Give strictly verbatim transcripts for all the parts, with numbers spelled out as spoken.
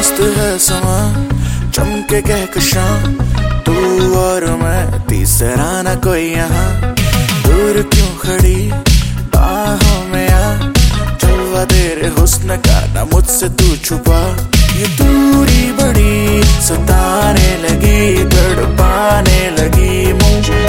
मस्त है समा, चमके कहकशां, तू और मैं, तीसरा न कोई यहाँ। दूर क्यों खड़ी बाहों में आ, जलवा तेरे हुस्न का ना मुझसे तू छुपा। ये दूरी बड़ी सताने लगी, तड़पाने लगी मुझे।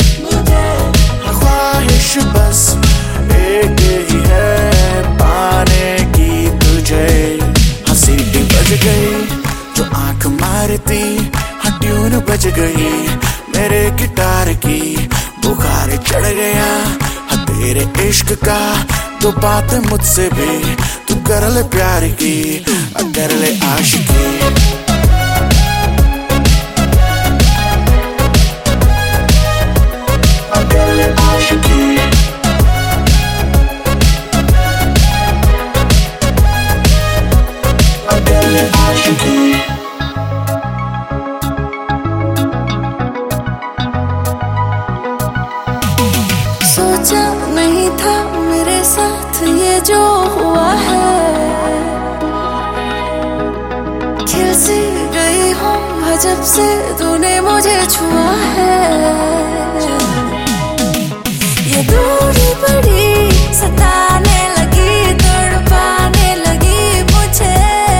ख्वाहिश बस एक ही है, पाने की तुझे। सीटी बज गई जो आंख मारती, हाँ ट्यून बज गई मेरे गिटार की। बुखार चढ़ गया हाँ तेरे इश्क का, तो बात मुझसे भी तू कर ले प्यार की, कर ले आशिकी। कर ले आशिकी। सोचा नहीं था मेरे साथ ये जो हुआ है, खिल सी गई हूँ अजब से तूने मुझे छुआ है। ये दूरी बड़ी सताने लगी, तड़पाने लगी मुझे।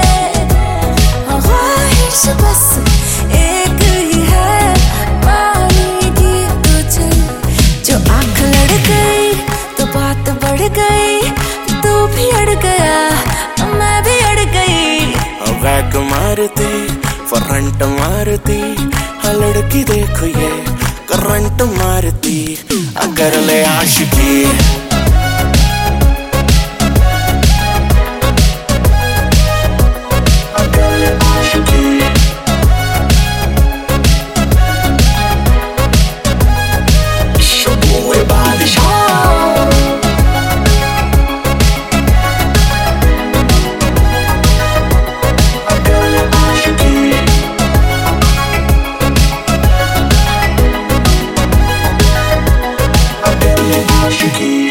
ख्वाहिश बस एक ही है, पाने की तुझे। जो आंख लड़ गई तो बात बढ़ गई, तू भी अड़ गया मैं भी अड़ गई। बैक मारती फ्रंट मारती, हाँ लड़की देखो ये करंट मारती, कर ले आशिकी। कर ले आशिकी। शबूए बादशाह, कर ले आशिकी। कर ले आशिकी।